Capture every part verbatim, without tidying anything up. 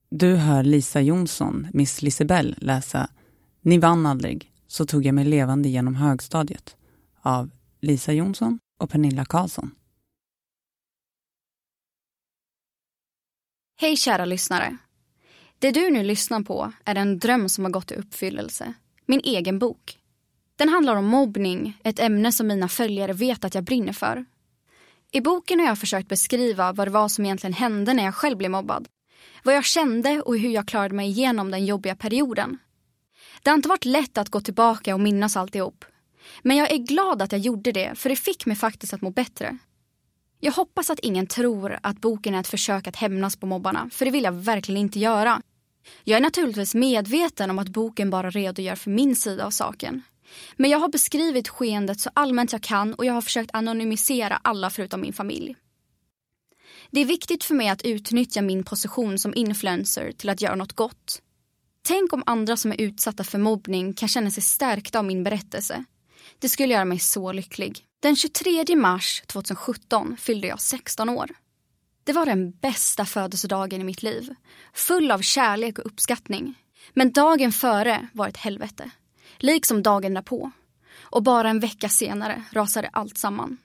Du hör Lisa Jonsson, Miss Lisebell, läsa Ni vann aldrig, så tog jag mig levande genom högstadiet av Lisa Jonsson och Pernilla Karlsson. Hej kära lyssnare. Det du nu lyssnar på är en dröm som har gått i uppfyllelse. Min egen bok. Den handlar om mobbning, ett ämne som mina följare vet att jag brinner för. I boken har jag försökt beskriva vad det var som egentligen hände när jag själv blev mobbad. Vad jag kände och hur jag klarade mig igenom den jobbiga perioden. Det har inte varit lätt att gå tillbaka och minnas alltihop. Men jag är glad att jag gjorde det, för det fick mig faktiskt att må bättre. Jag hoppas att ingen tror att boken är ett försök att hämnas på mobbarna, för det vill jag verkligen inte göra. Jag är naturligtvis medveten om att boken bara redogör för min sida av saken. Men jag har beskrivit skeendet så allmänt jag kan och jag har försökt anonymisera alla förutom min familj. Det är viktigt för mig att utnyttja min position som influencer till att göra något gott. Tänk om andra som är utsatta för mobbning kan känna sig stärkta av min berättelse. Det skulle göra mig så lycklig. Den tjugotredje mars tjugohundrasjutton fyllde jag sexton år. Det var den bästa födelsedagen i mitt liv. Full av kärlek och uppskattning. Men dagen före var ett helvete. Liksom dagen därpå. Och bara en vecka senare rasade allt samman.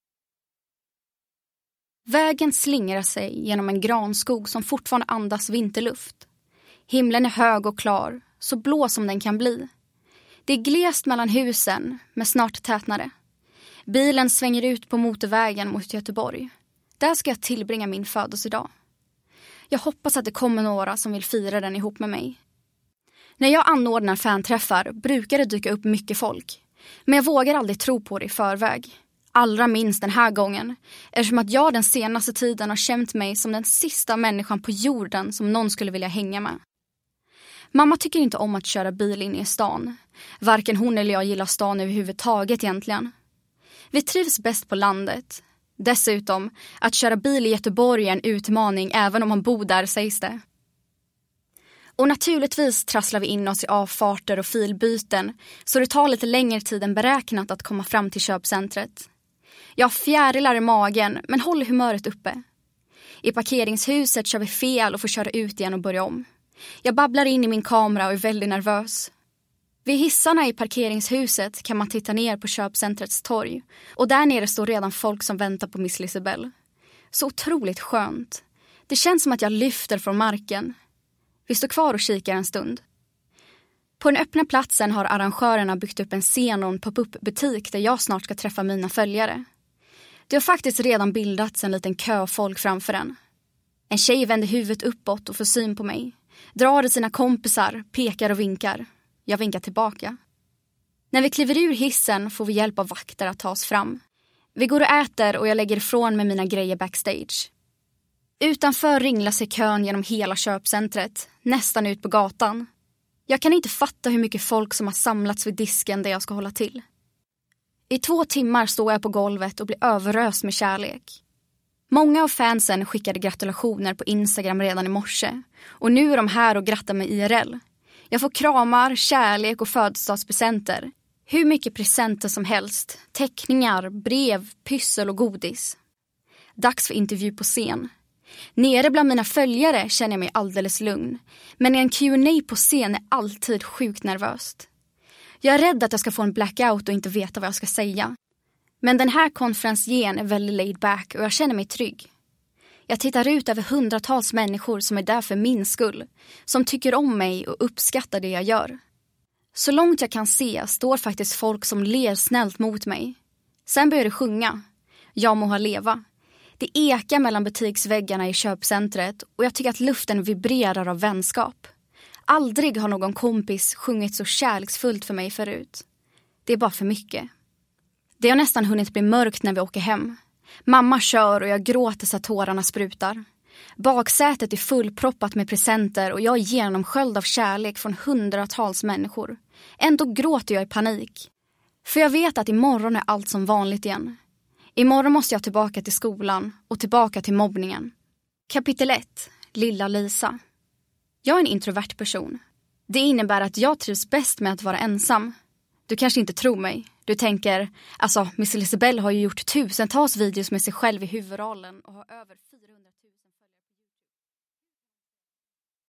Vägen slingrar sig genom en granskog som fortfarande andas vinterluft. Himlen är hög och klar, så blå som den kan bli. Det är glest mellan husen, men snart tätnare. Bilen svänger ut på motorvägen mot Göteborg. Där ska jag tillbringa min födelsedag. Jag hoppas att det kommer några som vill fira den ihop med mig. När jag anordnar fanträffar brukar det dyka upp mycket folk. Men jag vågar aldrig tro på det i förväg. Allra minst den här gången. Eftersom att jag den senaste tiden har känt mig som den sista människan på jorden som någon skulle vilja hänga med. Mamma tycker inte om att köra bil in i stan. Varken hon eller jag gillar stan överhuvudtaget egentligen. Vi trivs bäst på landet. Dessutom, att köra bil i Göteborg är en utmaning även om man bor där, sägs det. Och naturligtvis trasslar vi in oss i avfarter och filbyten, så det tar lite längre tid än beräknat att komma fram till köpcentret. Jag har fjärilar i magen, men håller humöret uppe. I parkeringshuset kör vi fel och får köra ut igen och börja om. Jag babblar in i min kamera och är väldigt nervös. Vid hissarna i parkeringshuset kan man titta ner på köpcentrets torg. Och där nere står redan folk som väntar på Miss Lisebell. Så otroligt skönt. Det känns som att jag lyfter från marken. Vi står kvar och kikar en stund. På den öppna platsen har arrangörerna byggt upp en scen och en pop-up-butik där jag snart ska träffa mina följare. Det har faktiskt redan bildats en liten kö av folk framför den. En tjej vänder huvudet uppåt och får syn på mig. Drar i sina kompisar, pekar och vinkar. Jag vinkar tillbaka. När vi kliver ur hissen får vi hjälp av vakter att ta oss fram. Vi går och äter och jag lägger ifrån med mina grejer backstage. Utanför ringlar sig kön genom hela köpcentret, nästan ut på gatan. Jag kan inte fatta hur mycket folk som har samlats vid disken där jag ska hålla till. I två timmar står jag på golvet och blir överöst med kärlek. Många av fansen skickade gratulationer på Instagram redan i morse. Och nu är de här och grattar mig I R L. Jag får kramar, kärlek och födelsedagspresenter. Hur mycket presenter som helst. Teckningar, brev, pyssel och godis. Dags för intervju på scen. Nere bland mina följare känner jag mig alldeles lugn. Men i en Q and A på scen är alltid sjukt nervöst. Jag är rädd att jag ska få en blackout och inte veta vad jag ska säga. Men den här konferensen är väldigt laid back och jag känner mig trygg. Jag tittar ut över hundratals människor som är där för min skull. Som tycker om mig och uppskattar det jag gör. Så långt jag kan se står faktiskt folk som ler snällt mot mig. Sen börjar det sjunga. Jag må ha leva. Det ekar mellan butiksväggarna i köpcentret och jag tycker att luften vibrerar av vänskap. Aldrig har någon kompis sjungit så kärleksfullt för mig förut. Det är bara för mycket. Det har nästan hunnit bli mörkt när vi åker hem. Mamma kör och jag gråter så att tårarna sprutar. Baksätet är fullproppat med presenter och jag är genomsköljd av kärlek från hundratals människor. Ändå gråter jag i panik. För jag vet att imorgon är allt som vanligt igen. Imorgon måste jag tillbaka till skolan och tillbaka till mobbningen. Kapitel ett. Lilla Lisa. Jag är en introvert person. Det innebär att jag trivs bäst med att vara ensam. Du kanske inte tror mig. Du tänker, alltså Miss Lisebell har ju gjort tusentals videos med sig själv i huvudrollen och har över fyrahundra